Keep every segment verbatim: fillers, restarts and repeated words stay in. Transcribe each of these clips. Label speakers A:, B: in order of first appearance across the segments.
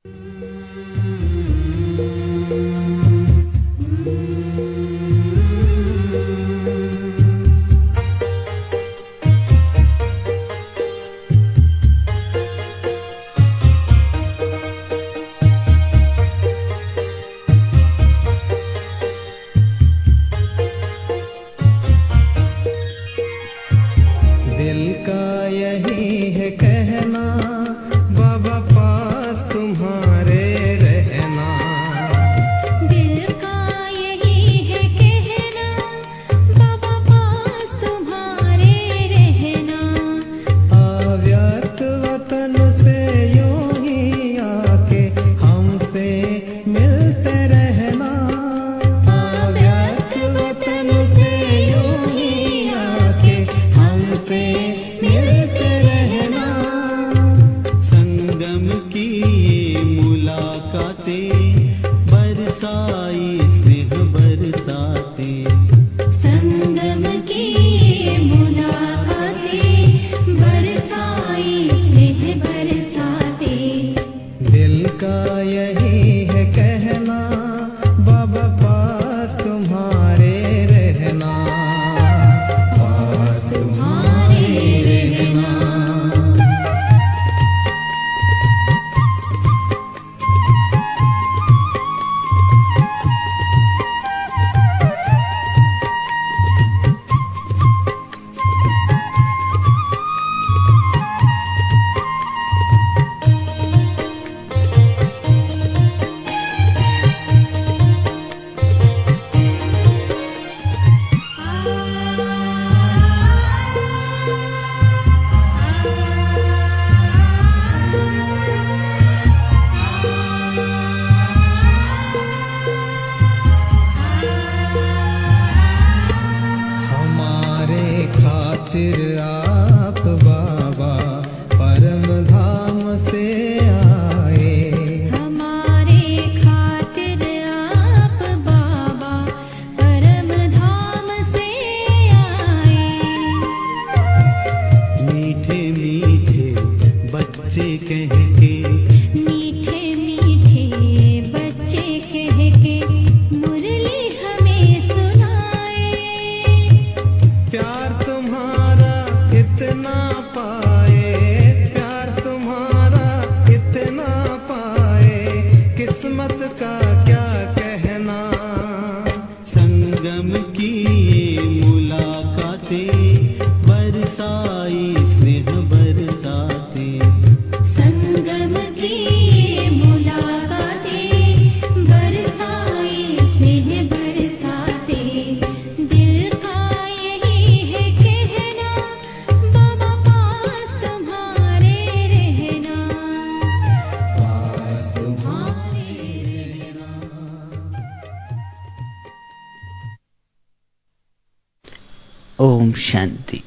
A: ओम शांति।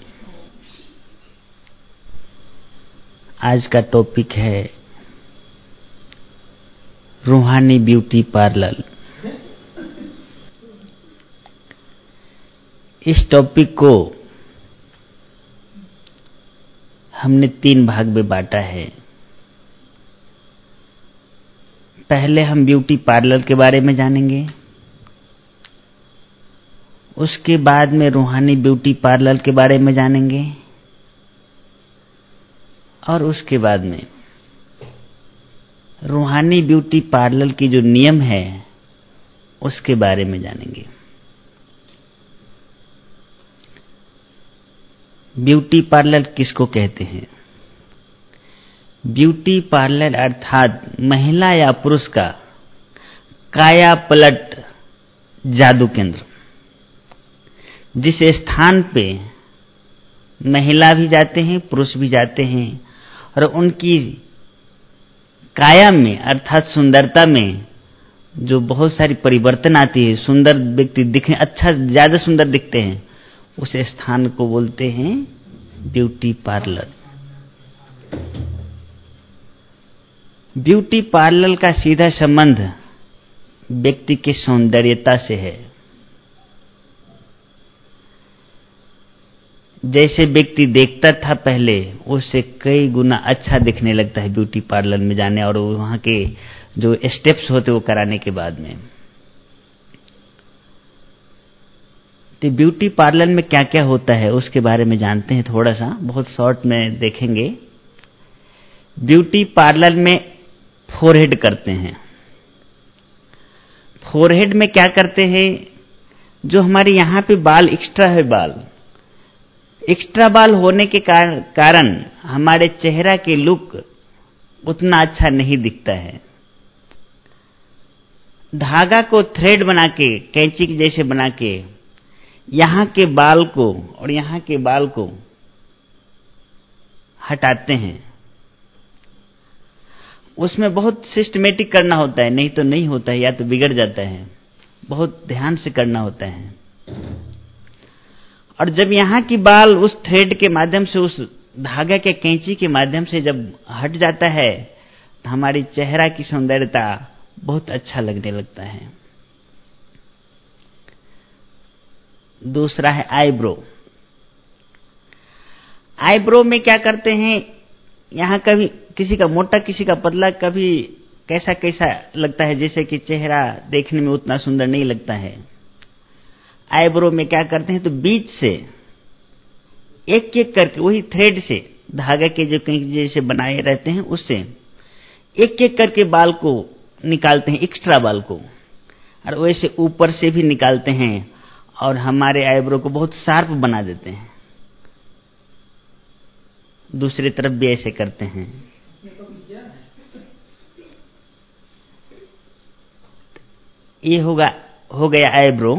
A: आज का टॉपिक है रूहानी ब्यूटी पार्लर। इस टॉपिक को हमने तीन भाग में बांटा है। पहले हम ब्यूटी पार्लर के बारे में जानेंगे, उसके बाद में रूहानी ब्यूटी पार्लर के बारे में जानेंगे और उसके बाद में रूहानी ब्यूटी पार्लर की जो नियम है उसके बारे में जानेंगे। ब्यूटी पार्लर किसको कहते हैं? ब्यूटी पार्लर अर्थात महिला या पुरुष का काया पलट जादू केंद्र, जिस स्थान पे महिला भी जाते हैं पुरुष भी जाते हैं और उनकी काया में अर्थात सुंदरता में जो बहुत सारी परिवर्तन आती है, सुंदर व्यक्ति दिखने अच्छा ज्यादा सुंदर दिखते हैं, उस स्थान को बोलते हैं ब्यूटी पार्लर। ब्यूटी पार्लर का सीधा संबंध व्यक्ति की सौंदर्यता से है। जैसे व्यक्ति देखता था पहले उससे कई गुना अच्छा दिखने लगता है ब्यूटी पार्लर में जाने और वहाँ के जो स्टेप्स होते वो कराने के बाद में। तो ब्यूटी पार्लर में क्या क्या होता है उसके बारे में जानते हैं, थोड़ा सा बहुत शॉर्ट में देखेंगे। ब्यूटी पार्लर में फोरहेड करते हैं। फोरहेड में क्या करते हैं, जो हमारे यहाँ पे बाल एक्स्ट्रा है, बाल एक्स्ट्रा बाल होने के कारण हमारे चेहरा के लुक उतना अच्छा नहीं दिखता है। धागा को थ्रेड बना के, कैंची के जैसे बना के यहाँ के बाल को और यहाँ के बाल को हटाते हैं। उसमें बहुत सिस्टमेटिक करना होता है, नहीं तो नहीं होता है, या तो बिगड़ जाता है। बहुत ध्यान से करना होता है। और जब यहाँ की बाल उस थ्रेड के माध्यम से, उस धागा के कैंची के माध्यम से जब हट जाता है तो हमारी चेहरा की सौंदर्यता बहुत अच्छा लगने लगता है। दूसरा है आईब्रो। आईब्रो में क्या करते हैं, यहाँ कभी किसी का मोटा किसी का पतला, कभी कैसा कैसा लगता है, जैसे कि चेहरा देखने में उतना सुंदर नहीं लगता है। आईब्रो में क्या करते हैं, तो बीच से एक एक करके वही थ्रेड से, धागा के जो कहीं जैसे बनाए रहते हैं उससे एक एक करके बाल को निकालते हैं, एक्स्ट्रा बाल को, और वैसे ऊपर से भी निकालते हैं और हमारे आईब्रो को बहुत शार्प बना देते हैं। दूसरी तरफ भी ऐसे करते हैं। ये होगा हो गया आईब्रो।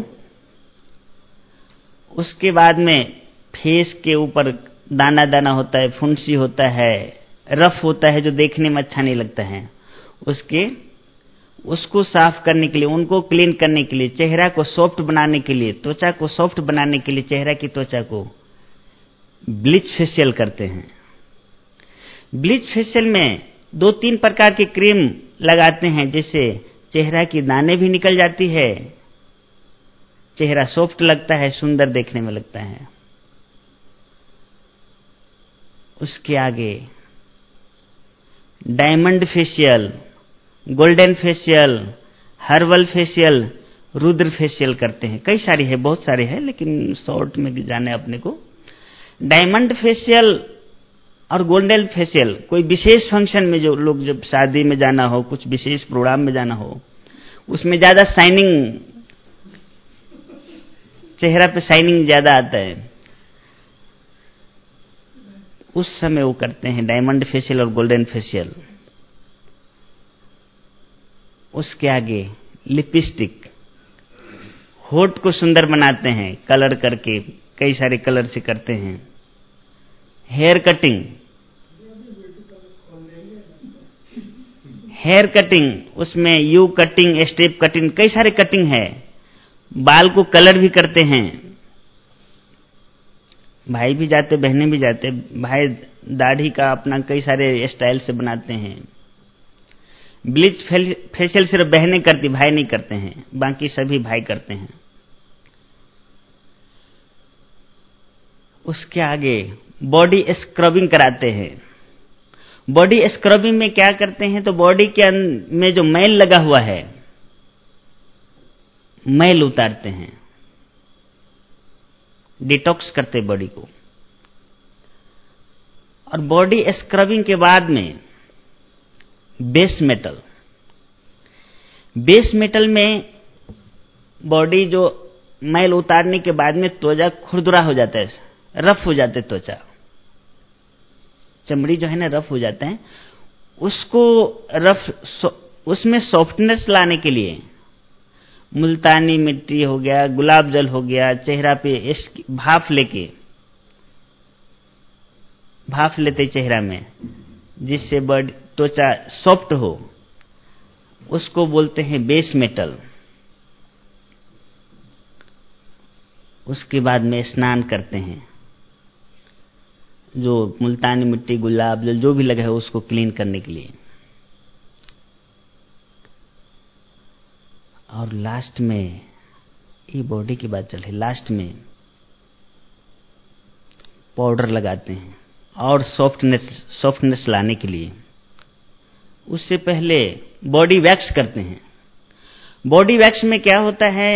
A: उसके बाद में फेस के ऊपर दाना दाना होता है, फुंसी होता है, रफ होता है, जो देखने में अच्छा नहीं लगता है। उसके उसको साफ करने के लिए, उनको क्लीन करने के लिए, चेहरा को सॉफ्ट बनाने के लिए, त्वचा को सॉफ्ट बनाने के लिए, चेहरा की त्वचा को ब्लीच फेशियल करते हैं। ब्लीच फेशियल में दो तीन प्रकार की क्रीम लगाते हैं, जिससे चेहरा की दाने भी निकल जाती है, चेहरा सॉफ्ट लगता है, सुंदर देखने में लगता है। उसके आगे diamond facial, golden facial, herbal facial, Rudra facial करते हैं। कई सारी है, बहुत सारे हैं, लेकिन शॉर्ट में जाने अपने को। डायमंड फेशियल और गोल्डन फेशियल कोई विशेष फंक्शन में, जो लोग जब शादी में जाना हो, कुछ विशेष प्रोग्राम में जाना हो, उसमें ज्यादा शाइनिंग, चेहरा पे शाइनिंग ज्यादा आता है, उस समय वो करते हैं डायमंड फेशियल और गोल्डन फेशियल। उसके आगे लिपस्टिक, होठ को सुंदर बनाते हैं कलर करके, कई सारे कलर से करते हैं। हेयर कटिंग, हेयर कटिंग उसमें यू कटिंग, स्टेप कटिंग, कई सारे कटिंग है। बाल को कलर भी करते हैं, भाई भी जाते, बहनें भी जाते। भाई दाढ़ी का अपना कई सारे स्टाइल से बनाते हैं। ब्लीच फेशियल सिर्फ बहनें करती, भाई नहीं करते हैं, बाकी सभी भाई करते हैं। उसके आगे बॉडी स्क्रबिंग कराते हैं। बॉडी स्क्रबिंग में क्या करते हैं, तो बॉडी के में जो मैल लगा हुआ है, मैल उतारते हैं, डिटॉक्स करते बॉडी को। और बॉडी स्क्रबिंग के बाद में बेस मेटल, बेस मेटल में बॉडी जो मैल उतारने के बाद में त्वचा खुरदुरा हो जाता है, रफ हो जाते त्वचा, चमड़ी जो है ना रफ हो जाते हैं, उसको रफ सो, उसमें सॉफ्टनेस लाने के लिए मुल्तानी मिट्टी हो गया, गुलाब जल हो गया, चेहरा पे भाप लेके, भाप लेते चेहरा में, जिससे बॉडी त्वचा सॉफ्ट हो, उसको बोलते हैं बेस मेटल। उसके बाद में स्नान करते हैं, जो मुल्तानी मिट्टी, गुलाब जल जो भी लगा है उसको क्लीन करने के लिए। और लास्ट में, ये बॉडी की बात चल रही, लास्ट में पाउडर लगाते हैं और सॉफ्टनेस सॉफ्टनेस लाने के लिए। उससे पहले बॉडी वैक्स करते हैं। बॉडी वैक्स में क्या होता है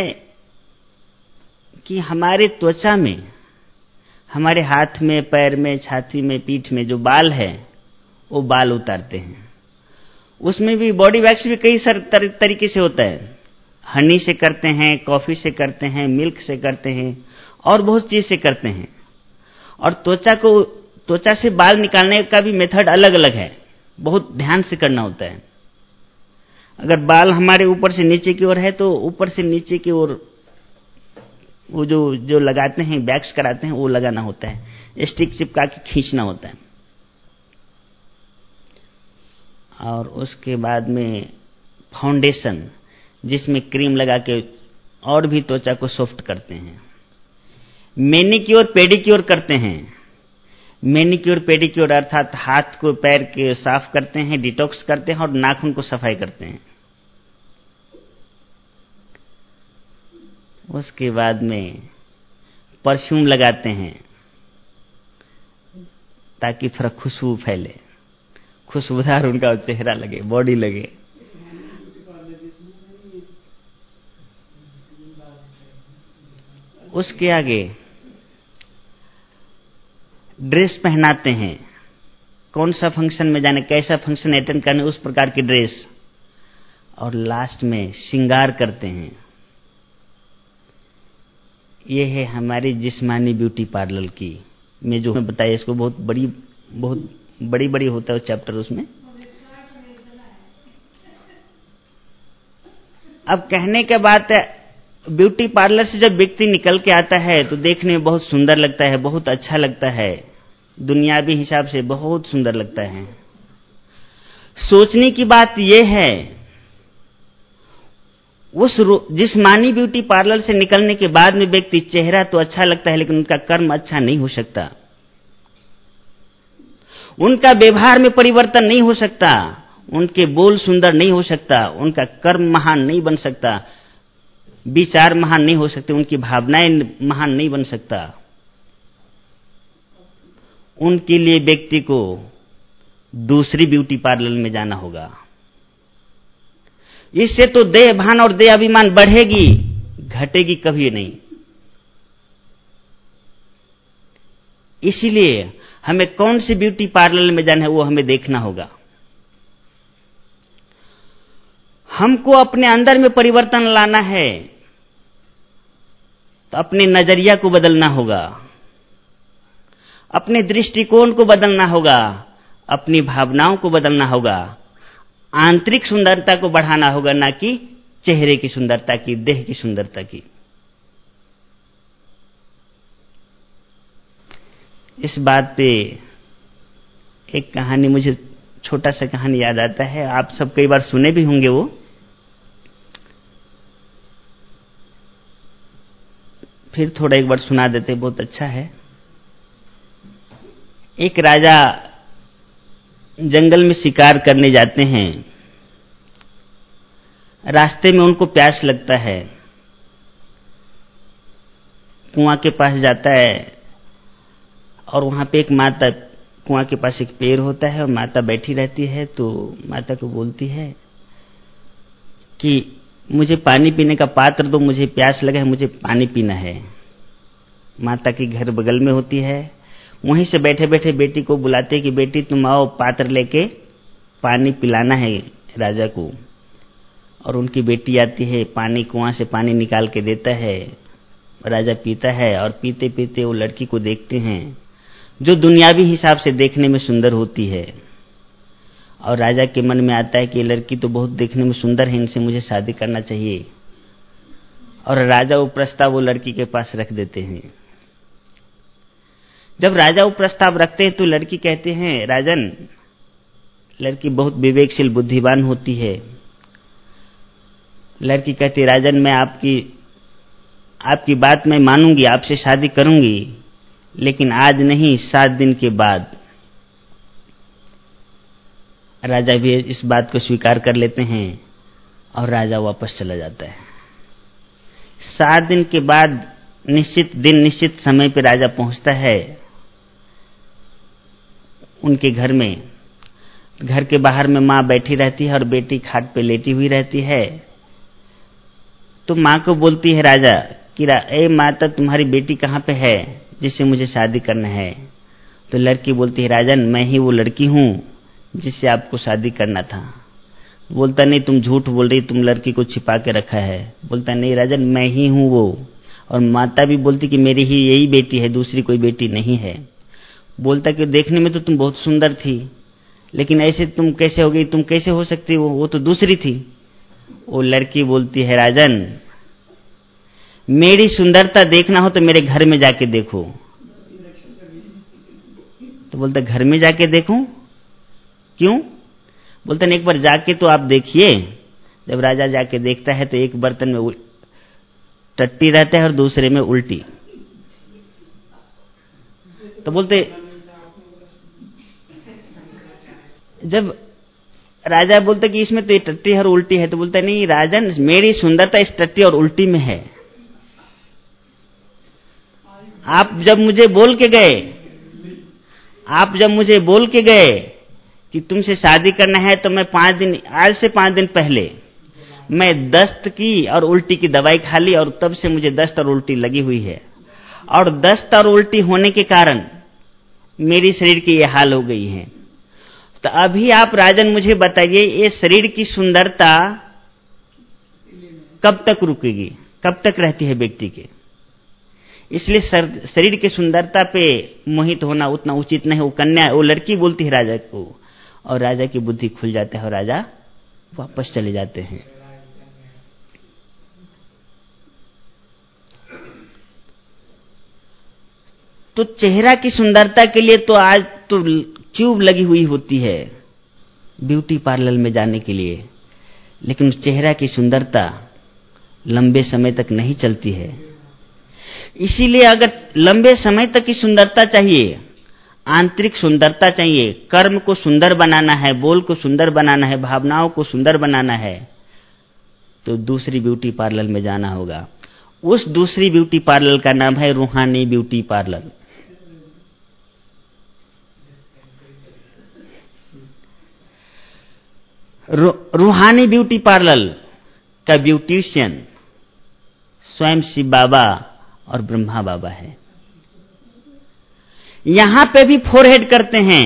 A: कि हमारे त्वचा में, हमारे हाथ में, पैर में, छाती में, पीठ में जो बाल है वो बाल उतारते हैं। उसमें भी बॉडी वैक्स भी कई सारे तर, तरीके से होता है। हनी से करते हैं, कॉफी से करते हैं, मिल्क से करते हैं और बहुत चीज से करते हैं। और त्वचा को त्वचा से बाल निकालने का भी मेथड अलग अलग है, बहुत ध्यान से करना होता है। अगर बाल हमारे ऊपर से नीचे की ओर है तो ऊपर से नीचे की ओर वो जो जो लगाते हैं, वैक्स कराते हैं, वो लगाना होता है, स्टिक चिपका के खींचना होता है। और उसके बाद में फाउंडेशन, जिसमें क्रीम लगा के और भी त्वचा को सॉफ्ट करते हैं। मैनिक्योर पेडिक्योर करते हैं। मैनिक्योर पेडिक्योर अर्थात हाथ को, पैर के साफ करते हैं, डिटॉक्स करते हैं और नाखून को सफाई करते हैं। उसके बाद में परफ्यूम लगाते हैं ताकि थोड़ा खुशबू फैले, खुशबूदार उनका चेहरा लगे, बॉडी लगे। उसके आगे ड्रेस पहनाते हैं, कौन सा फंक्शन में जाने, कैसा फंक्शन अटेंड करने, उस प्रकार की ड्रेस। और लास्ट में श्रृंगार करते हैं। ये है हमारी जिस्मानी ब्यूटी पार्लर की, मैं जो बताया इसको बहुत बड़ी बहुत बड़ी बड़ी होता है चैप्टर उसमें। अब कहने के बात है, ब्यूटी पार्लर से जब व्यक्ति निकल के आता है तो देखने में बहुत सुंदर लगता है, बहुत अच्छा लगता है, दुनियावी हिसाब से बहुत सुंदर लगता है। सोचने की बात यह है, उस जिस्मानी ब्यूटी पार्लर से निकलने के बाद में व्यक्ति, चेहरा तो अच्छा लगता है लेकिन उनका कर्म अच्छा नहीं हो सकता, उनका व्यवहार में परिवर्तन नहीं हो सकता, उनके बोल सुंदर नहीं हो सकता, उनका कर्म महान नहीं बन सकता, विचार महान नहीं हो सकते, उनकी भावनाएं महान नहीं बन सकता। उनके लिए व्यक्ति को दूसरी ब्यूटी पार्लर में जाना होगा। इससे तो देह भान और देह अभिमान बढ़ेगी, घटेगी कभी नहीं। इसीलिए हमें कौन सी ब्यूटी पार्लर में जाना है वो हमें देखना होगा। हमको अपने अंदर में परिवर्तन लाना है तो अपने नजरिया को बदलना होगा, अपने दृष्टिकोण को बदलना होगा, अपनी भावनाओं को बदलना होगा, आंतरिक सुंदरता को बढ़ाना होगा, ना कि चेहरे की सुंदरता की, देह की सुंदरता की। इस बात पे एक कहानी, मुझे छोटा सा कहानी याद आता है, आप सब कई बार सुने भी होंगे वो। फिर थोड़ा एक बार सुना देते, बहुत अच्छा है। एक राजा जंगल में शिकार करने जाते हैं। रास्ते में उनको प्यास लगता है, कुआं के पास जाता है और वहां पे एक माता, कुआं के पास एक पेड़ होता है और माता बैठी रहती है। तो माता को बोलती है कि मुझे पानी पीने का पात्र दो, मुझे प्यास लगा है, मुझे पानी पीना है। माता की घर बगल में होती है, वहीं से बैठे बैठे बेटी को बुलाते कि बेटी तुम आओ, पात्र लेके पानी पिलाना है राजा को। और उनकी बेटी आती है, पानी, कुआं से पानी निकाल के देता है, राजा पीता है। और पीते पीते वो लड़की को देखते हैं जो दुनियावी हिसाब से देखने में सुंदर होती है। और राजा के मन में आता है कि ये लड़की तो बहुत देखने में सुंदर है, इनसे मुझे शादी करना चाहिए। और राजा वो प्रस्ताव वो लड़की के पास रख देते हैं। जब राजा वो प्रस्ताव रखते हैं तो लड़की कहते हैं, राजन, लड़की बहुत विवेकशील बुद्धिमान होती है। लड़की कहती है, राजन मैं आपकी आपकी बात मैं मानूंगी, आपसे शादी करूंगी, लेकिन आज नहीं, सात दिन के बाद। राजा भी इस बात को स्वीकार कर लेते हैं और राजा वापस चला जाता है। सात दिन के बाद निश्चित दिन, निश्चित समय पर राजा पहुंचता है उनके घर में। घर के बाहर में माँ बैठी रहती है और बेटी खाट पे लेटी हुई रहती है। तो माँ को बोलती है राजा कि ए माता, तुम्हारी बेटी कहाँ पे है जिससे मुझे शादी करना है? तो लड़की बोलती है राजन, मैं ही वो लड़की हूँ जिससे आपको शादी करना था। बोलता नहीं, तुम झूठ बोल रही, तुम लड़की को छिपा के रखा है। बोलता नहीं राजन, मैं ही हूँ वो। और माता भी बोलती कि मेरी ही यही बेटी है, दूसरी कोई बेटी नहीं है। बोलता कि देखने में तो तुम बहुत सुंदर थी, लेकिन ऐसे तुम कैसे हो गई? तुम कैसे हो सकती हो? वो तो दूसरी थी। वो लड़की बोलती है राजन, मेरी सुंदरता देखना हो तो मेरे घर में जाके देखो। तो बोलता घर में जाके देखूं? क्यों? बोलते नहीं, एक बार जाके तो आप देखिए। जब राजा जाके देखता है तो एक बर्तन में टट्टी रहता है और दूसरे में उल्टी। तो बोलते, जब राजा बोलते कि इसमें तो ये टट्टी है और उल्टी है, तो बोलता नहीं राजन, मेरी सुंदरता इस टट्टी और उल्टी में है। आप जब मुझे बोल के गए आप जब मुझे बोल के गए कि तुमसे शादी करना है, तो मैं पांच दिन आज से पांच दिन पहले मैं दस्त की और उल्टी की दवाई खा ली, और तब से मुझे दस्त और उल्टी लगी हुई है। और दस्त और उल्टी होने के कारण मेरी शरीर की ये हाल हो गई है। तो अभी आप राजन मुझे बताइए, ये शरीर की सुंदरता कब तक रुकेगी, कब तक रहती है व्यक्ति के? इसलिए शरीर की सुंदरता पे मोहित होना उतना उचित नहीं। वो कन्या, वो लड़की बोलती है राजा को, और राजा की बुद्धि खुल जाती है और राजा वापस चले जाते हैं। तो चेहरा की सुंदरता के लिए तो आज तो क्यूब लगी हुई होती है ब्यूटी पार्लर में जाने के लिए, लेकिन चेहरा की सुंदरता लंबे समय तक नहीं चलती है। इसीलिए अगर लंबे समय तक की सुंदरता चाहिए, आंतरिक सुंदरता चाहिए, कर्म को सुंदर बनाना है, बोल को सुंदर बनाना है, भावनाओं को सुंदर बनाना है, तो दूसरी ब्यूटी पार्लर में जाना होगा। उस दूसरी ब्यूटी पार्लर का नाम है रूहानी ब्यूटी पार्लर। रू, रूहानी ब्यूटी पार्लर का ब्यूटिशियन स्वयं शिव बाबा और ब्रह्मा बाबा है। यहां पे भी फोरहेड करते हैं,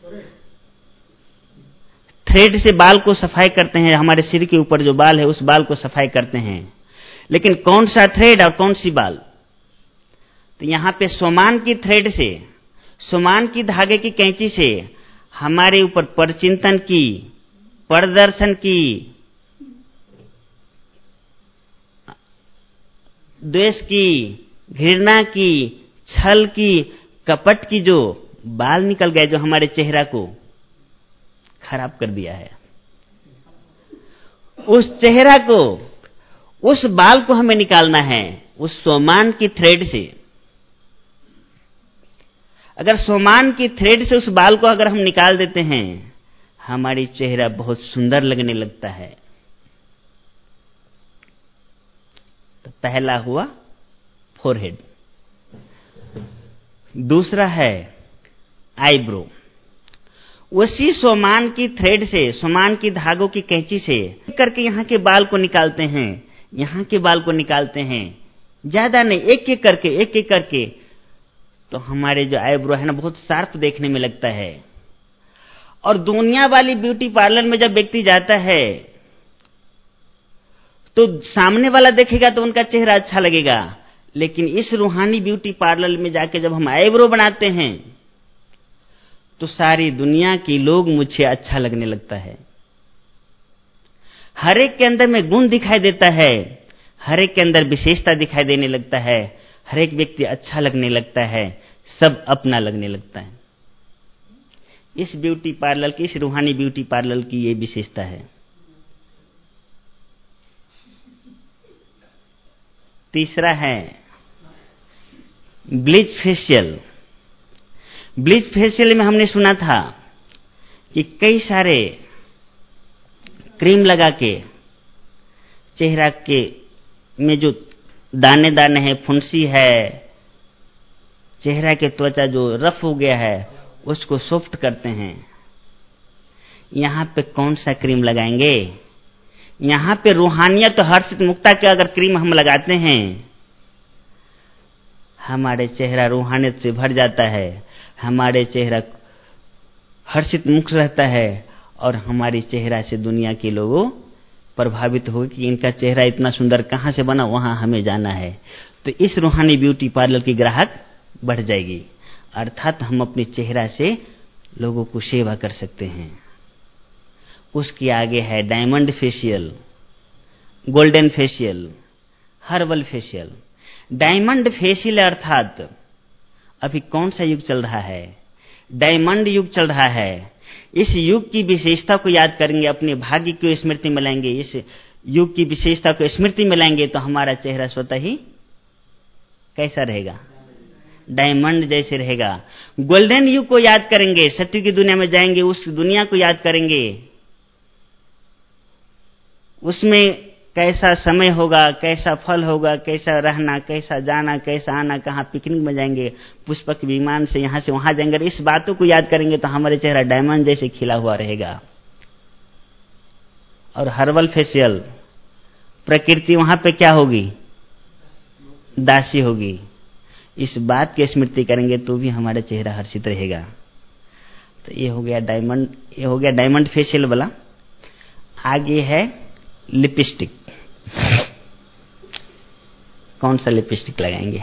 A: थ्रेड से बाल को सफाई करते हैं। हमारे सिर के ऊपर जो बाल है उस बाल को सफाई करते हैं, लेकिन कौन सा थ्रेड और कौन सी बाल? तो यहां पे सोमान की थ्रेड से, सोमान की धागे की कैंची से हमारे ऊपर परचिंतन की, परदर्शन की, द्वेष की, घृणा की, छल की, कपट की जो बाल निकल गए, जो हमारे चेहरा को खराब कर दिया है, उस चेहरा को, उस बाल को हमें निकालना है उस सोमान की थ्रेड से। अगर सोमान की थ्रेड से उस बाल को अगर हम निकाल देते हैं, हमारी चेहरा बहुत सुंदर लगने लगता है। तो पहला हुआ फोरहेड, दूसरा है आईब्रो। उसी सोमान की थ्रेड से, सोमान की धागों की कैंची से करके यहां के बाल को निकालते हैं, यहां के बाल को निकालते हैं, ज्यादा नहीं, एक एक करके, एक एक करके। तो हमारे जो आईब्रो है ना, बहुत शार्प देखने में लगता है। और दुनिया वाली ब्यूटी पार्लर में जब व्यक्ति जाता है तो सामने वाला देखेगा तो उनका चेहरा अच्छा लगेगा, लेकिन इस रूहानी ब्यूटी पार्लर में जाके जब हम आईब्रो बनाते हैं तो सारी दुनिया के लोग मुझे अच्छा लगने लगता है। हर एक के अंदर में गुण दिखाई देता है, हर एक के अंदर विशेषता दिखाई देने लगता है, हर एक व्यक्ति अच्छा लगने लगता है, सब अपना लगने लगता है। इस ब्यूटी पार्लर की, इस रूहानी ब्यूटी पार्लर की ये विशेषता है। तीसरा है ब्लीच फेशियल। ब्लीच फेशियल में हमने सुना था कि कई सारे क्रीम लगा के चेहरा के में जो दाने दाने हैं, फुंसी है, चेहरा के त्वचा जो रफ हो गया है, उसको सॉफ्ट करते हैं। यहाँ पे कौन सा क्रीम लगाएंगे? यहाँ पे रूहानियत, हर्षित मुक्ता के अगर क्रीम हम लगाते हैं, हमारे चेहरा रूहानियत से भर जाता है, हमारे चेहरा हर्षित मुक्त रहता है और हमारी चेहरा से दुनिया के लोगों प्रभावित हो कि इनका चेहरा इतना सुंदर कहाँ से बना, वहां हमें जाना है। तो इस रूहानी ब्यूटी पार्लर की ग्राहक बढ़ जाएगी। अर्थात हम अपने चेहरा से लोगों को सेवा कर सकते हैं। उसके आगे है diamond facial, golden facial, herbal facial. Diamond facial अर्थात अभी कौन सा युग चल रहा है? डायमंड युग चल रहा है। इस युग की विशेषता को याद करेंगे, अपने भाग्य को स्मृति में लाएंगे, इस युग की विशेषता को स्मृति में लाएंगे तो हमारा चेहरा स्वतः ही कैसा रहेगा? डायमंड जैसे रहेगा। गोल्डन युग को याद करेंगे, सत्य की दुनिया में जाएंगे, उस दुनिया को याद करेंगे, उसमें कैसा समय होगा, कैसा फल होगा, कैसा रहना, कैसा जाना, कैसा आना, कहाँ पिकनिक में जाएंगे, पुष्पक विमान से यहां से वहां जाएंगे। इस बातों को याद करेंगे तो हमारे चेहरा डायमंड जैसे खिला हुआ रहेगा। और हर्बल फेशियल, प्रकृति वहां पे क्या होगी? दासी होगी। इस बात की स्मृति करेंगे तो भी हमारा चेहरा हर्षित रहेगा। तो ये हो गया डायमंड, ये हो गया डायमंड फेशियल वाला। आगे है लिपस्टिक। कौन सा लिपस्टिक लगाएंगे?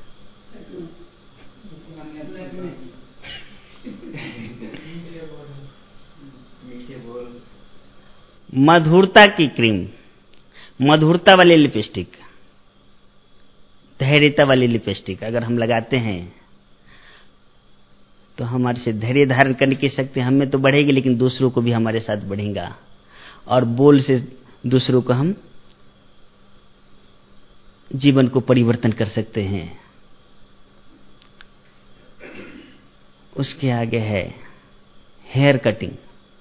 A: मधुरता की क्रीम, मधुरता वाली लिपस्टिक, धैर्यता वाली लिपस्टिक अगर हम लगाते हैं तो हमारे से धैर्य धारण करने की शक्ति हमें तो बढ़ेगी, लेकिन दूसरों को भी हमारे साथ बढ़ेगा। और बोल से दूसरों को हम जीवन को परिवर्तन कर सकते हैं। उसके आगे है हेयर कटिंग।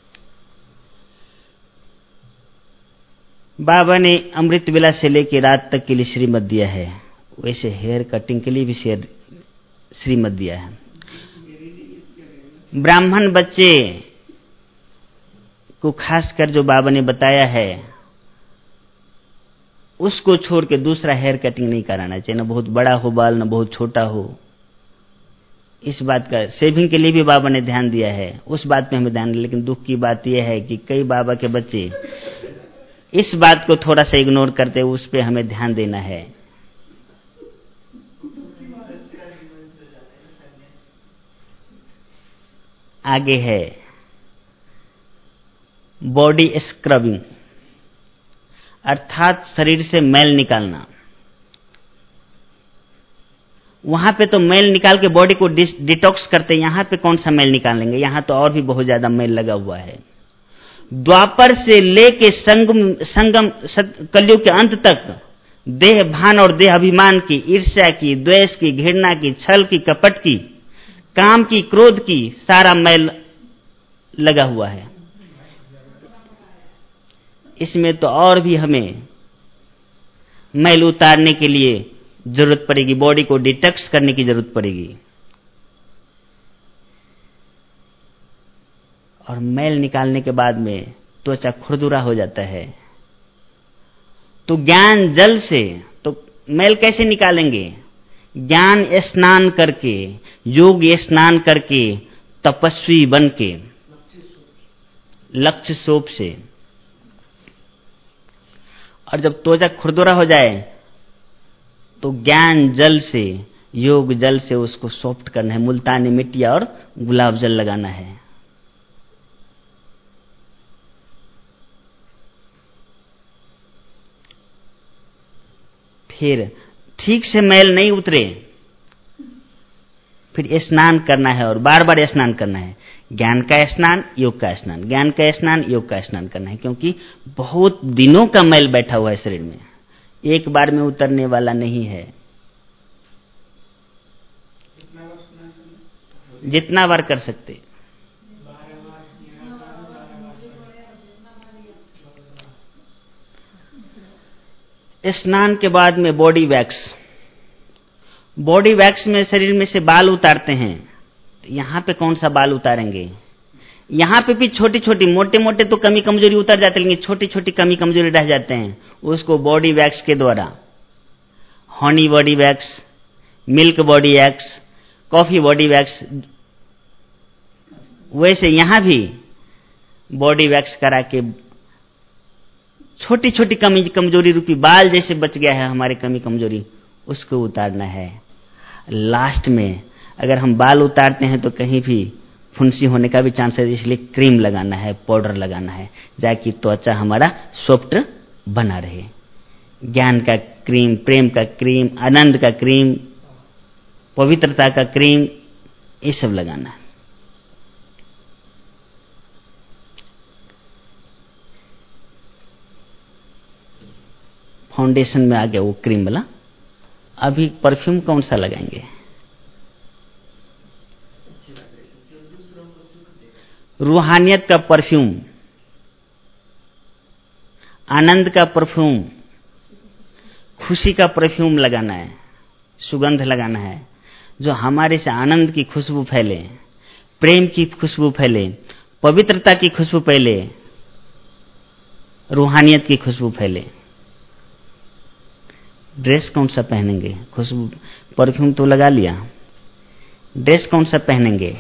A: बाबा ने अमृत वेला से लेकर रात तक के लिए श्रीमत दिया है, वैसे हेयर कटिंग के लिए भी श्रीमत दिया है। ब्राह्मण बच्चे को खासकर जो बाबा ने बताया है, उसको छोड़ के दूसरा हेयर कटिंग नहीं कराना चाहिए, न बहुत बड़ा हो बाल, न बहुत छोटा हो। इस बात का शेविंग के लिए भी बाबा ने ध्यान दिया है, उस बात पे हमें ध्यान। लेकिन दुख की बात यह है कि कई बाबा के बच्चे इस बात को थोड़ा सा इग्नोर करते, उस पे हमें ध्यान देना है। आगे है बॉडी स्क्रबिंग, अर्थात शरीर से मैल निकालना। वहां पे तो मैल निकाल के बॉडी को डिटॉक्स करते, यहां पे कौन सा मैल निकालेंगे? यहां तो और भी बहुत ज्यादा मैल लगा हुआ है। द्वापर से लेके संगम संगम कलयुग के अंत तक देह भान और देह अभिमान की, ईर्ष्या की, द्वेष की, घृणा की, छल की, कपट की, काम की, क्रोध की, सारा मैल लगा हुआ है। इसमें तो और भी हमें मैल उतारने के लिए जरूरत पड़ेगी, बॉडी को डिटॉक्स करने की जरूरत पड़ेगी। और मैल निकालने के बाद में त्वचा खुरदुरा हो जाता है, तो ज्ञान जल से तो मैल कैसे निकालेंगे? ज्ञान स्नान करके, योग स्नान करके, तपस्वी बन के, लक्ष्य सोप से। और जब त्वचा खुरदुरा हो जाए तो ज्ञान जल से, योग जल से उसको सॉफ्ट करना है, मुल्तानी मिट्टी और गुलाब जल लगाना है। फिर ठीक से मैल नहीं उतरे, फिर स्नान करना है और बार बार स्नान करना है। ज्ञान का स्नान, योग का स्नान, ज्ञान का स्नान, योग का स्नान करना है, क्योंकि बहुत दिनों का मैल बैठा हुआ है शरीर में, एक बार में उतरने वाला नहीं है। जितना बार कर सकते। स्नान के बाद में बॉडी वैक्स, बॉडी वैक्स में शरीर में से बाल उतारते हैं, यहाँ पे कौन सा बाल उतारेंगे? यहाँ पे भी छोटी छोटी, मोटे मोटे तो कमी कमजोरी उतर जाते, लेकिन छोटी छोटी कमी कमजोरी रह जाते हैं, उसको बॉडी वैक्स के द्वारा, honey body wax, milk body wax, coffee body wax, वैसे यहाँ भी बॉडी वैक्स करा के छोटी छोटी कमी कमजोरी रूपी बाल जैसे बच गया है हमारे कमी कमजोरी, उसको उतारना है। लास्ट में अगर हम बाल उतारते हैं तो कहीं भी फुंसी होने का भी चांस है, इसलिए क्रीम लगाना है, पाउडर लगाना है, जाकि त्वचा हमारा सॉफ्ट बना रहे। ज्ञान का क्रीम, प्रेम का क्रीम, आनंद का क्रीम, पवित्रता का क्रीम, ये सब लगाना है। फाउंडेशन में आ गया वो क्रीम वाला। अभी परफ्यूम कौन सा लगाएंगे? रूहानियत का परफ्यूम, आनंद का परफ्यूम, खुशी का परफ्यूम लगाना है, सुगंध लगाना है, जो हमारे से आनंद की खुशबू फैले, प्रेम की खुशबू फैले, पवित्रता की खुशबू फैले, रूहानियत की खुशबू फैले। ड्रेस कौन सा पहनेंगे? खुशबू, परफ्यूम तो लगा लिया, ड्रेस कौन सा पहनेंगे?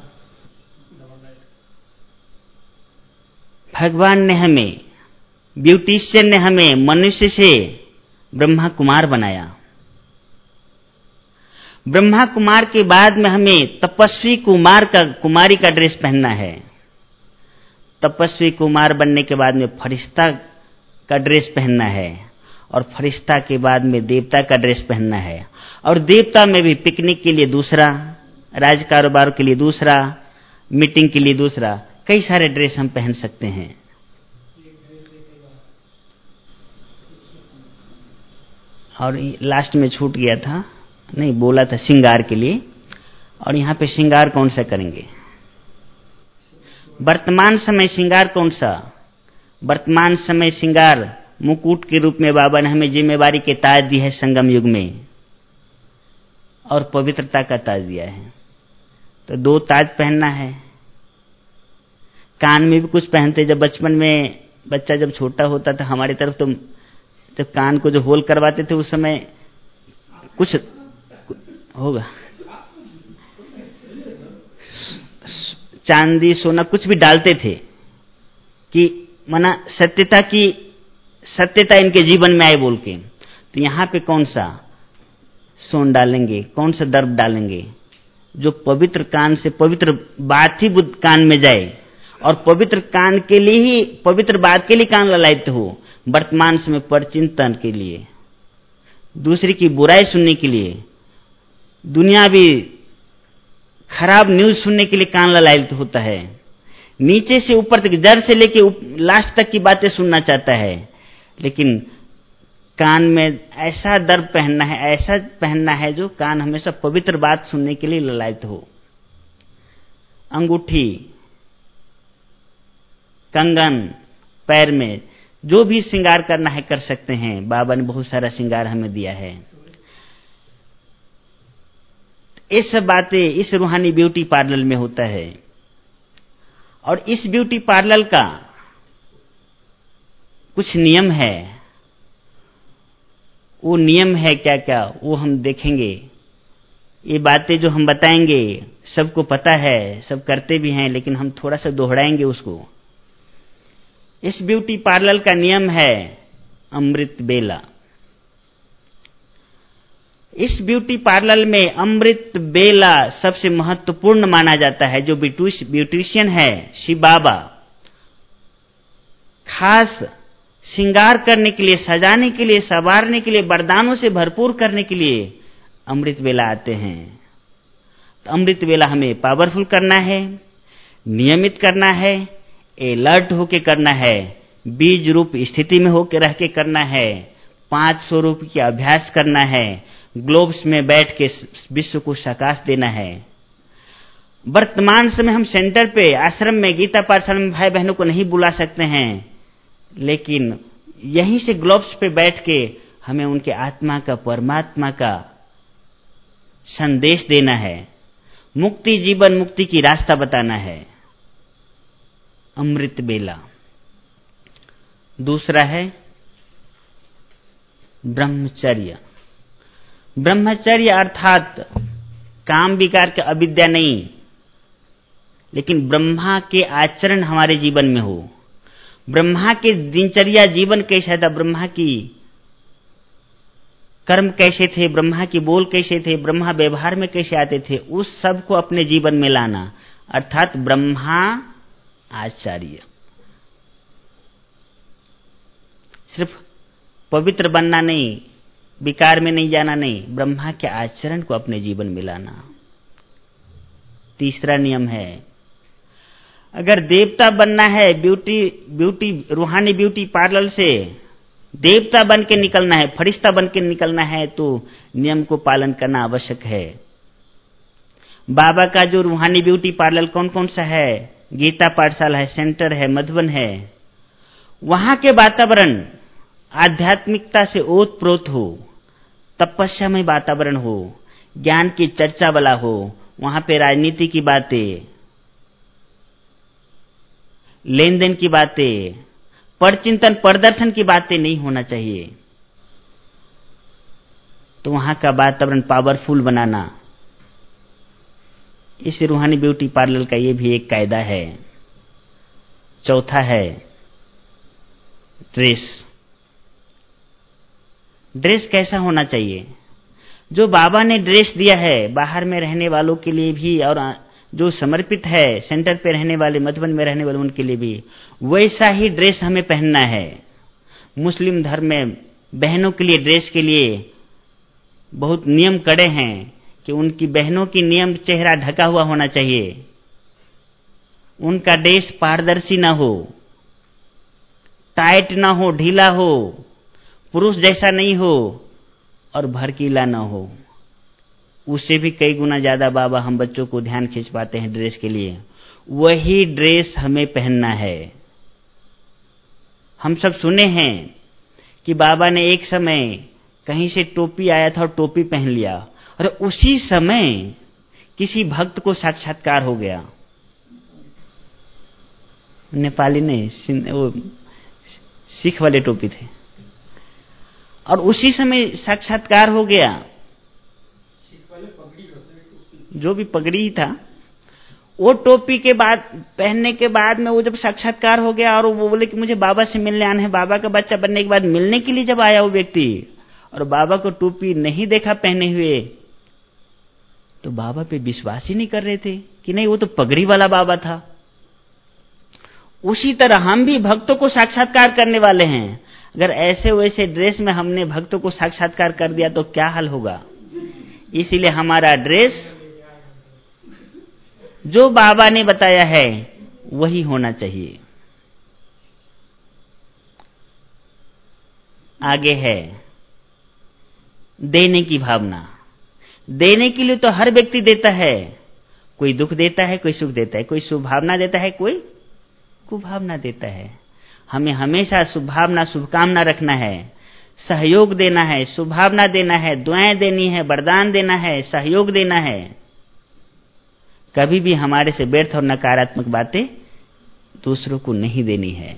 A: भगवान ने हमें, ब्यूटिशियन ने हमें मनुष्य से ब्रह्मा कुमार बनाया। ब्रह्मा कुमार के बाद में हमें तपस्वी कुमार का, कुमारी का ड्रेस पहनना है। तपस्वी कुमार बनने के बाद में फरिश्ता का ड्रेस पहनना है, और फरिश्ता के बाद में देवता का ड्रेस पहनना है, और देवता में भी पिकनिक के लिए दूसरा, राज कारोबार के लिए दूसरा, मीटिंग के लिए दूसरा, कई सारे ड्रेस हम पहन सकते हैं। और लास्ट में छूट गया था, नहीं बोला था श्रृंगार के लिए। और यहाँ पे श्रृंगार कौन सा करेंगे? वर्तमान समय श्रृंगार कौन सा? वर्तमान समय श्रृंगार मुकुट के रूप में बाबा ने हमें जिम्मेवारी के ताज दी है संगम युग में, और पवित्रता का ताज दिया है। तो दो ताज पहनना है। कान में भी कुछ पहनते, जब बचपन में बच्चा जब छोटा होता था हमारी तरफ, तो जब कान को जो होल करवाते थे उस समय कुछ होगा, चांदी सोना कुछ भी डालते थे कि मना सत्यता की, सत्यता इनके जीवन में आए बोल के। तो यहाँ पे कौन सा सोन डालेंगे, कौन सा दर्भ डालेंगे? जो पवित्र कान से पवित्र बात ही बुद्ध कान में जाए, और पवित्र कान के लिए ही, पवित्र बात के लिए कान ललायित हो, वर्तमान समय पर चिंतन के लिए, दूसरे की बुराई सुनने के लिए, दुनियावी खराब न्यूज सुनने के लिए कान ललायित होता है। नीचे से ऊपर तक, जड़ से लेके लास्ट तक की बातें सुनना चाहता है, लेकिन कान में ऐसा दर्भ पहनना है, ऐसा पहनना है जो कान हमेशा पवित्र बात सुनने के लिए ललायित हो। अंगूठी, कंगन, पैर में जो भी श्रृंगार करना है कर सकते हैं। बाबा ने बहुत सारा श्रृंगार हमें दिया है। ये सब बातें इस रूहानी ब्यूटी पार्लर में होता है। और इस ब्यूटी पार्लर का कुछ नियम है। वो नियम है क्या क्या, वो हम देखेंगे। ये बातें जो हम बताएंगे सबको पता है, सब करते भी हैं, लेकिन हम थोड़ा सा दोहराएंगे उसको। इस ब्यूटी पार्लर का नियम है अमृत बेला। इस ब्यूटी पार्लर में अमृत बेला सबसे महत्वपूर्ण माना जाता है। जो ब्यूटिशियन है शिव बाबा, खास श्रृंगार करने के लिए, सजाने के लिए, संवारने के लिए, वरदानों से भरपूर करने के लिए अमृत बेला आते हैं। तो अमृत बेला हमें पावरफुल करना है, नियमित करना है, अलर्ट होके करना है, बीज रूप स्थिति में होके रह के करना है, पांच स्वरूप की अभ्यास करना है, ग्लोब्स में बैठ के विश्व को प्रकाश देना है। वर्तमान समय हम सेंटर पे, आश्रम में, गीता पाठशाला में भाई बहनों को नहीं बुला सकते हैं, लेकिन यहीं से ग्लोब्स पे बैठ के हमें उनके आत्मा का, परमात्मा का संदेश देना है। मुक्ति जीवन मुक्ति की रास्ता बताना है, अमृत बेला। दूसरा है ब्रह्मचर्य। ब्रह्मचर्य अर्थात काम विकार की अविद्या नहीं, लेकिन ब्रह्मा के आचरण हमारे जीवन में हो। ब्रह्मा के दिनचर्या जीवन कैसा था, ब्रह्मा की कर्म कैसे थे, ब्रह्मा की बोल कैसे थे, ब्रह्मा व्यवहार में कैसे आते थे, उस सब को अपने जीवन में लाना, अर्थात ब्रह्मा आचार्य। सिर्फ पवित्र बनना नहीं, विकार में नहीं जाना नहीं, ब्रह्मा के आचरण को अपने जीवन में लाना। तीसरा नियम है, अगर देवता बनना है, ब्यूटी ब्यूटी रूहानी ब्यूटी पार्लर से देवता बन के निकलना है, फरिश्ता बन के निकलना है, तो नियम को पालन करना आवश्यक है। बाबा का जो रूहानी ब्यूटी पार्लर कौन कौन सा है, गीता पाठशाला है, सेंटर है, मधुबन है, वहां के वातावरण आध्यात्मिकता से ओत प्रोत हो, तपस्यामय वातावरण हो, ज्ञान की चर्चा वाला हो। वहां पे राजनीति की बातें, लेन देन की बातें, परचिंतन परदर्शन की बातें नहीं होना चाहिए। तो वहां का वातावरण पावरफुल बनाना, इस रूहानी ब्यूटी पार्लर का ये भी एक कायदा है। चौथा है ड्रेस। ड्रेस कैसा होना चाहिए? जो बाबा ने ड्रेस दिया है बाहर में रहने वालों के लिए भी, और जो समर्पित है सेंटर पे रहने वाले, मधुबन में रहने वाले, उनके लिए भी वैसा ही ड्रेस हमें पहनना है। मुस्लिम धर्म में बहनों के लिए ड्रेस के लिए बहुत नियम कड़े हैं कि उनकी बहनों की नियम चेहरा ढका हुआ होना चाहिए, उनका ड्रेस पारदर्शी ना हो, टाइट ना हो, ढीला हो, पुरुष जैसा नहीं हो और भड़कीला ना हो। उससे भी कई गुना ज्यादा बाबा हम बच्चों को ध्यान खींच पाते हैं ड्रेस के लिए। वही ड्रेस हमें पहनना है। हम सब सुने हैं कि बाबा ने एक समय कहीं से टोपी आया था और टोपी पहन लिया, और उसी समय किसी भक्त को साक्षात्कार हो गया। नेपाली नहीं, वो सिख वाले टोपी थे, और उसी समय साक्षात्कार हो गया। जो भी पगड़ी ही था, वो टोपी के बाद पहनने के बाद में वो जब साक्षात्कार हो गया और वो बोले कि मुझे बाबा से मिलने आना है, बाबा का बच्चा बनने के बाद मिलने के लिए जब आया वो व्यक्ति और बाबा को टोपी नहीं देखा पहने हुए, तो बाबा पे विश्वास ही नहीं कर रहे थे कि नहीं वो तो पगड़ी वाला बाबा था। उसी तरह हम भी भक्तों को साक्षात्कार करने वाले हैं। अगर ऐसे वैसे ड्रेस में हमने भक्तों को साक्षात्कार कर दिया तो क्या हाल होगा। इसीलिए हमारा ड्रेस जो बाबा ने बताया है वही होना चाहिए। आगे है देने की भावना। देने के लिए तो हर व्यक्ति देता है, कोई दुख देता है, कोई सुख देता है, कोई शुभ भावना देता है, कोई कुभावना देता है। हमें हमेशा शुभ भावना शुभकामना रखना है, सहयोग देना है, शुभ भावना देना है, दुआएं देनी है, वरदान देना है, सहयोग देना है। कभी भी हमारे से व्यर्थ और नकारात्मक बातें दूसरों को नहीं देनी है।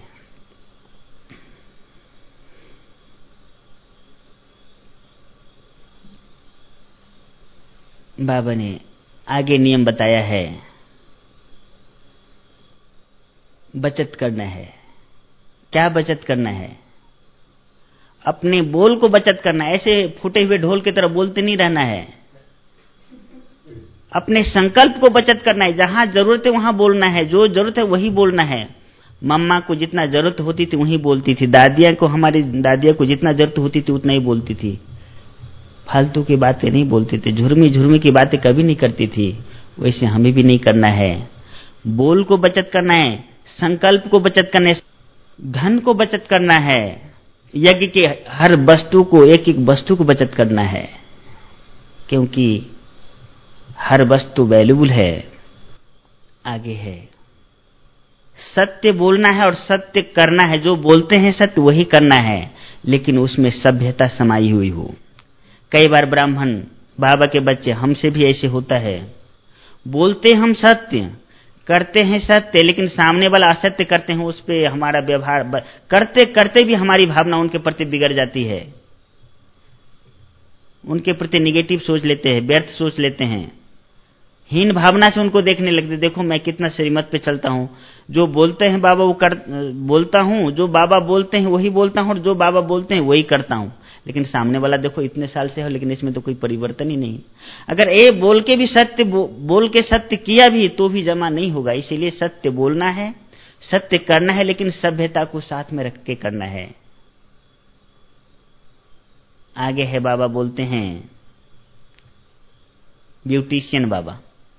A: बाबा ने आगे नियम बताया है, बचत करना है। क्या बचत करना है? अपने बोल को बचत करना है। ऐसे फूटे हुए ढोल की तरह बोलते नहीं रहना है। अपने संकल्प को बचत करना है। जहां जरूरत है वहां बोलना है, जो जरूरत है वही बोलना है। मम्मा को जितना जरूरत होती थी वही बोलती थी, दादिया को, हमारी दादिया को जितना जरूरत होती थी उतना ही बोलती थी। फालतू की बातें नहीं बोलती थी, झुरमी झुरमी की बातें कभी नहीं करती थी। वैसे हमें भी नहीं करना है। बोल को बचत करना है, संकल्प को बचत करना है, धन को बचत करना है। यज्ञ के हर वस्तु को, एक एक वस्तु को बचत करना है, क्योंकि हर वस्तु वैल्यूबल है। आगे है सत्य बोलना है और सत्य करना है। जो बोलते हैं सत्य वही करना है, लेकिन उसमें सभ्यता समाई हुई हो। कई बार ब्राह्मण बाबा के बच्चे, हमसे भी ऐसे होता है, बोलते हम सत्य, करते हैं सत्य, लेकिन सामने वाला असत्य करते हैं, उस पे हमारा व्यवहार करते करते भी हमारी भावना उनके प्रति बिगड़ जाती है, उनके प्रति निगेटिव सोच लेते हैं, व्यर्थ सोच लेते हैं, हीन भावना से उनको देखने लगते। देखो मैं कितना श्रीमत पे चलता हूँ, जो बोलते हैं बाबा वो कर बोलता हूँ, जो बाबा बोलते हैं वही बोलता हूँ, और जो बाबा बोलते हैं वही करता हूँ। लेकिन सामने वाला देखो इतने साल से हो, लेकिन इसमें तो कोई परिवर्तन ही नहीं। अगर ए बोल के भी सत्य बो, बोल के सत्य किया भी तो भी जमा नहीं होगा। इसीलिए सत्य बोलना है, सत्य करना है, लेकिन सभ्यता को साथ में रख के करना है। आगे है बाबा बोलते हैं, ब्यूटिशियन बाबा,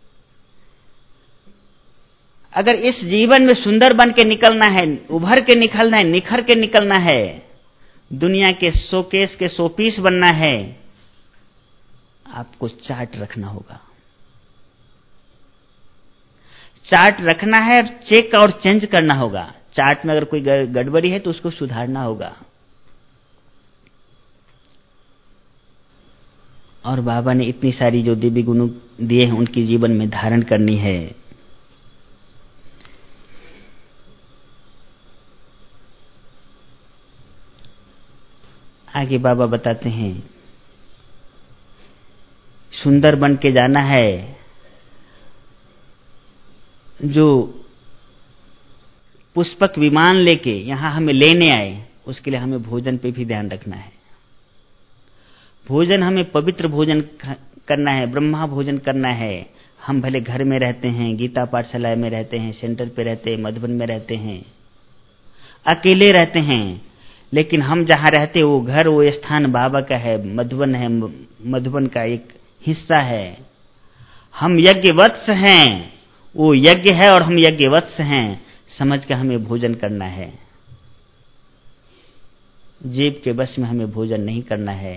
A: अगर इस जीवन में सुंदर बन के निकलना है, उभर के निकलना है, निखर के निकलना है, दुनिया के शोकेस के शोपीस बनना है, आपको चार्ट रखना होगा। चार्ट रखना है, चेक और चेंज करना होगा। चार्ट में अगर कोई गड़बड़ी है तो उसको सुधारना होगा। और बाबा ने इतनी सारी जो दिव्य गुण दिए हैं उनकी जीवन में धारण करनी है। आगे बाबा बताते हैं, सुंदर बन के जाना है। जो पुष्पक विमान लेके यहां हमें लेने आए, उसके लिए हमें भोजन पे भी ध्यान रखना है। भोजन हमें पवित्र भोजन करना है, ब्रह्मा भोजन करना है। हम भले घर में रहते हैं, गीता पाठशाला में रहते हैं, सेंटर पे रहते हैं, मधुबन में रहते हैं, अकेले रहते हैं, लेकिन हम जहां रहते वो घर, वो स्थान बाबा का है, मधुबन है, मधुबन का एक हिस्सा है। हम यज्ञ वत्स हैं, वो यज्ञ है और हम यज्ञ वत्स हैं, समझ के हमें भोजन करना है। जेब के बस में हमें भोजन नहीं करना है।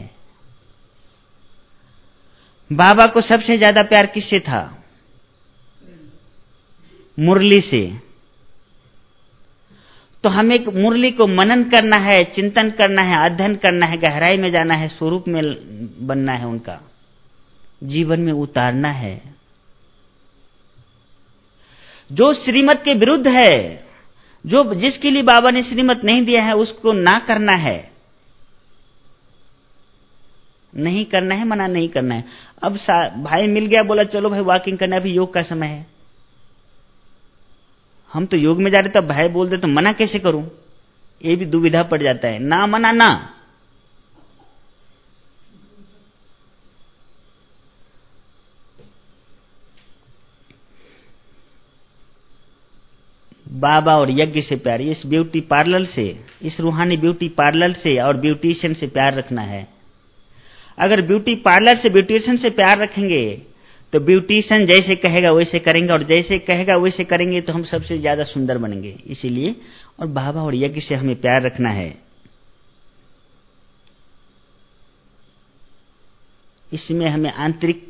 A: बाबा को सबसे ज्यादा प्यार किससे था? मुरली से। तो हमें मुरली को मनन करना है, चिंतन करना है, अध्ययन करना है, गहराई में जाना है, स्वरूप में बनना है, उनका जीवन में उतारना है। जो श्रीमत के विरुद्ध है, जो जिसके लिए बाबा ने श्रीमत नहीं दिया है, उसको ना करना है, नहीं करना है, मना नहीं करना है। अब भाई मिल गया, बोला चलो भाई वॉकिंग करना, अभी योग का समय है, हम तो योग में जा रहे, तब भाई बोल दे तो मना कैसे करूं? ये भी दुविधा पड़ जाता है। ना मना ना, बाबा और यज्ञ से प्यार, इस ब्यूटी पार्लर से, इस रूहानी ब्यूटी पार्लर से और ब्यूटिशियन से प्यार रखना है। अगर ब्यूटी पार्लर से, ब्यूटिशियन से प्यार रखेंगे तो ब्यूटिशियन जैसे कहेगा वैसे करेंगे, और जैसे कहेगा वैसे करेंगे तो हम सबसे ज्यादा सुंदर बनेंगे। इसीलिए और बाबा और यज्ञ से हमें प्यार रखना है। इसमें हमें आंतरिक,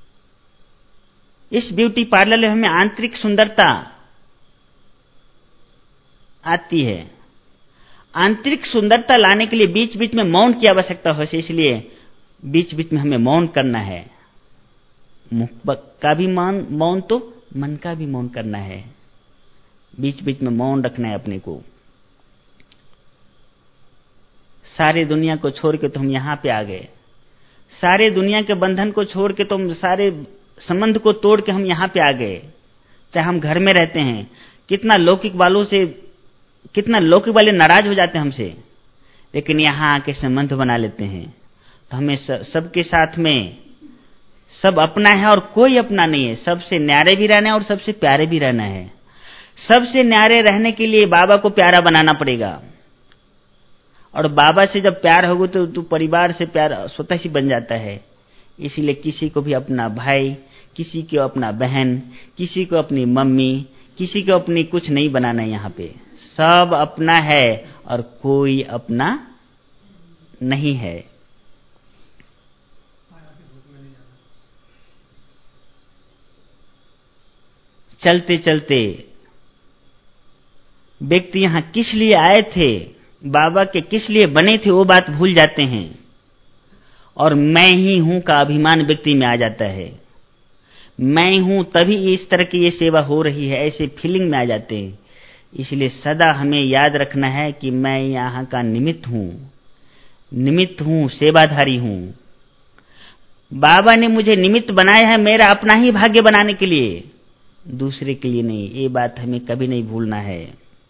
A: इस ब्यूटी पार्लर में हमें आंतरिक सुंदरता आती है। आंतरिक सुंदरता लाने के लिए बीच बीच में मौन की आवश्यकता हो, इसलिए बीच बीच में हमें मौन करना है। मुख का भी मौन, मौन तो मन का भी मौन करना है। बीच बीच में मौन रखना है अपने को। सारी दुनिया को छोड़ के तो हम यहां पे आ गए, सारे दुनिया के बंधन को छोड़ के तो हम, सारे संबंध को तोड़ के हम यहां पे आ गए। चाहे हम घर में रहते हैं, कितना लौकिक वालों से, कितना लौकिक वाले नाराज हो जाते हैं हमसे, लेकिन यहां आके संबंध बना लेते हैं। तो हमें सबके साथ में सब अपना है और कोई अपना नहीं है। सबसे न्यारे भी रहना है और सबसे प्यारे भी रहना है। सबसे न्यारे रहने के लिए बाबा को प्यारा बनाना पड़ेगा, और बाबा से जब प्यार होगा तो, तो परिवार से प्यार स्वतः ही बन जाता है। इसीलिए किसी को भी अपना भाई, किसी को अपना बहन, किसी को अपनी मम्मी, किसी को अपनी कुछ नहीं बनाना है। यहाँ पे सब अपना है और कोई अपना नहीं है। चलते चलते व्यक्ति यहां किस लिए आए थे, बाबा के किस लिए बने थे, वो बात भूल जाते हैं, और मैं ही हूं का अभिमान व्यक्ति में आ जाता है। मैं हूं तभी इस तरह की ये सेवा हो रही है, ऐसे फीलिंग में आ जाते हैं। इसलिए सदा हमें याद रखना है कि मैं यहाँ का निमित्त हूं, निमित्त हूं, सेवाधारी हूं। बाबा ने मुझे निमित्त बनाया है मेरा अपना ही भाग्य बनाने के लिए, दूसरे के लिए नहीं। ये बात हमें कभी नहीं भूलना है।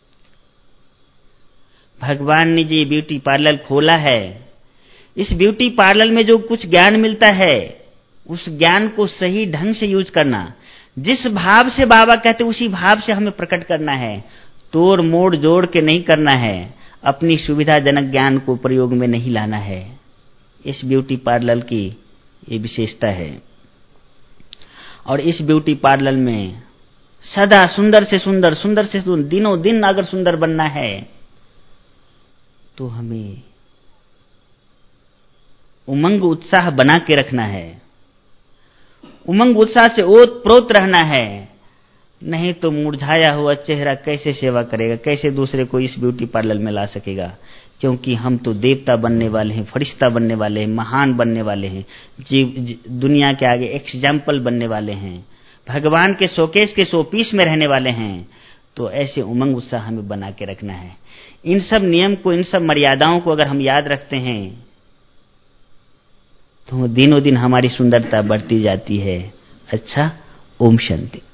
A: भगवान ने जो ब्यूटी पार्लर खोला है, इस ब्यूटी पार्लर में जो कुछ ज्ञान मिलता है, उस ज्ञान को सही ढंग से यूज करना। जिस भाव से बाबा कहते उसी भाव से हमें प्रकट करना है, तोड़ मोड़ जोड़ के नहीं करना है, अपनी सुविधाजनक ज्ञान को प्रयोग में नहीं लाना है। इस ब्यूटी पार्लर की ये विशेषता है। और इस ब्यूटी पार्लर में सदा सुंदर से सुंदर, सुंदर से सुंदर, दिनों दिन अगर सुंदर बनना है तो हमें उमंग उत्साह बना के रखना है, उमंग उत्साह से ओत प्रोत रहना है। नहीं तो मुरझाया हुआ चेहरा कैसे सेवा करेगा, कैसे दूसरे को इस ब्यूटी पार्लर में ला सकेगा। क्योंकि हम तो देवता बनने वाले हैं, फरिश्ता बनने वाले हैं, महान बनने वाले हैं, जीव दुनिया के आगे एग्जाम्पल बनने वाले हैं, भगवान के शोकेस के शोपीस में रहने वाले हैं। तो ऐसे उमंग उत्साह हमें बना के रखना है। इन सब नियम को, इन सब मर्यादाओं को अगर हम याद रखते हैं तो दिनों दिन हमारी सुंदरता बढ़ती जाती है। अच्छा, ओम शांति।